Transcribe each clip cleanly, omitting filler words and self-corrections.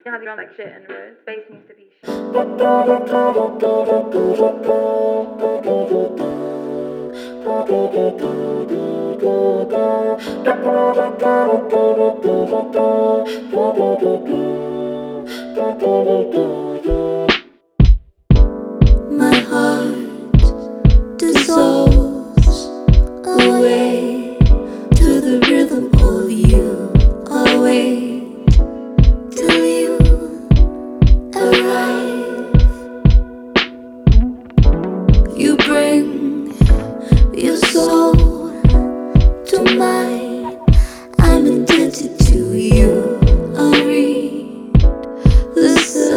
You know how they run like shit in the road? Space needs to be shit. My heart dissolves away to the rhythm of you. I'll wait till you arrive. You bring your soul to mine. I'm indebted to you. I'll read the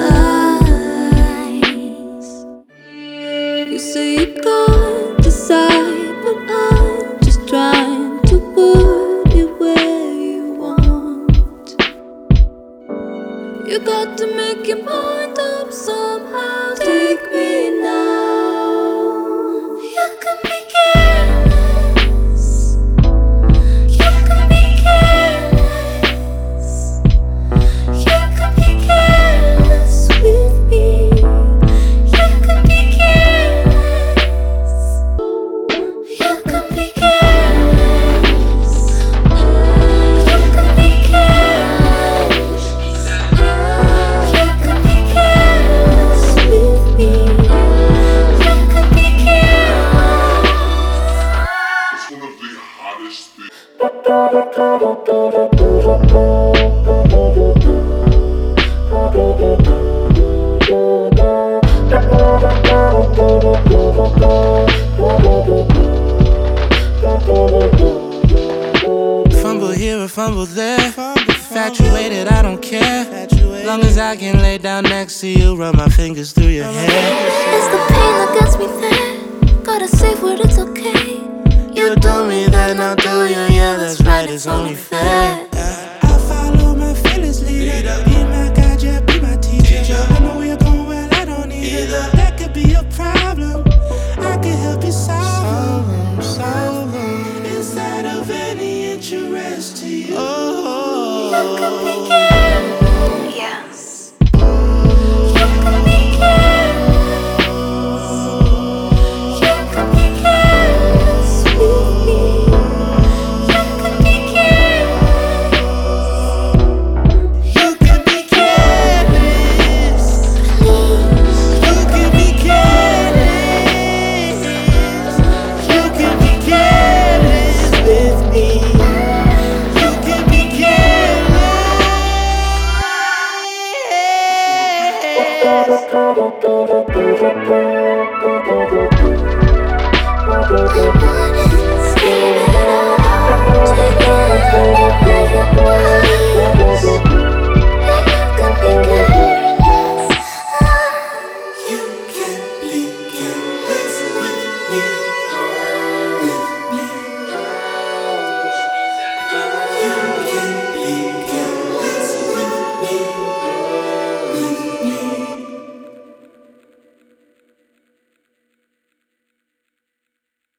signs. You say you can't decide, but I'm just trying to put it where you want. You got to make your mind up somehow. Take me now. You can be careless. You can be careless. You can be careless with me. You can be careless. You can be careless. You can be careless. You can be careless with me. You can be careless. It's one of the hottest things. Fumble here and fumble there. Infatuated, I don't care. Long as I can lay down next to you, run my fingers through your hair. It's the pain that gets me there. Gotta say what it's okay. You do me, then I'll do you. Yeah, that's right, it's only fair. I follow my feelings, leader. Be my guide, yeah, be my teacher. I know where you're going, well, I don't either. That could be a problem. I can help you solve them. Instead of any interest to you. You can be careless. Yes. You can be careless. You can be careless with me. You can be careless. You can be careless. Please. You can be careless. You can be careless with me. You can be careless.